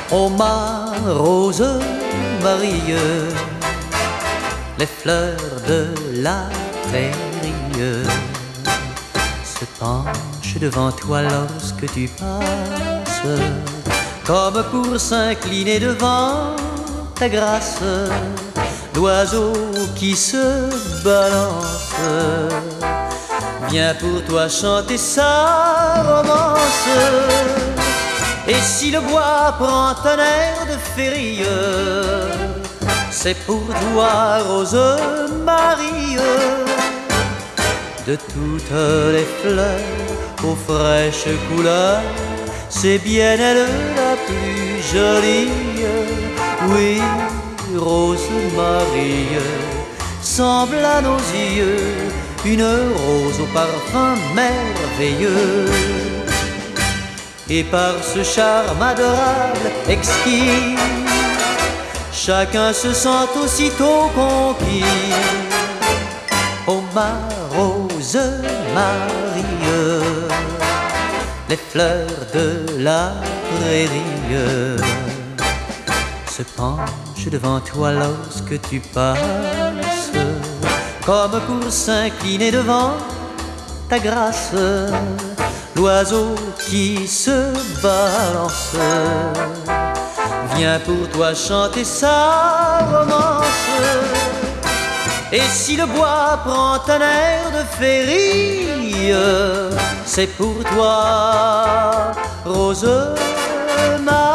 Ô ma rose Marie, les fleurs de la prairie se penchent devant toi lorsque tu passes, comme pour s'incliner devant ta grâce. L'oiseau qui se balance vient pour toi chanter sa romance. Et si le bois prend un air de féerie, c'est pour toi, Rose Marie. De toutes les fleurs aux fraîches couleurs, c'est bien elle la plus jolie. Oui, Rose Marie semble à nos yeux une rose au parfum merveilleux. Et par ce charme adorable, exquis, chacun se sent aussitôt conquis. Oh ma rose Marie, les fleurs de la prairie se penchent devant toi lorsque tu passes, comme pour s'incliner devant ta grâce. L'oiseau qui se balance vient pour toi chanter sa romance. Et si le bois prend un air de féerie, c'est pour toi, Rose Marie.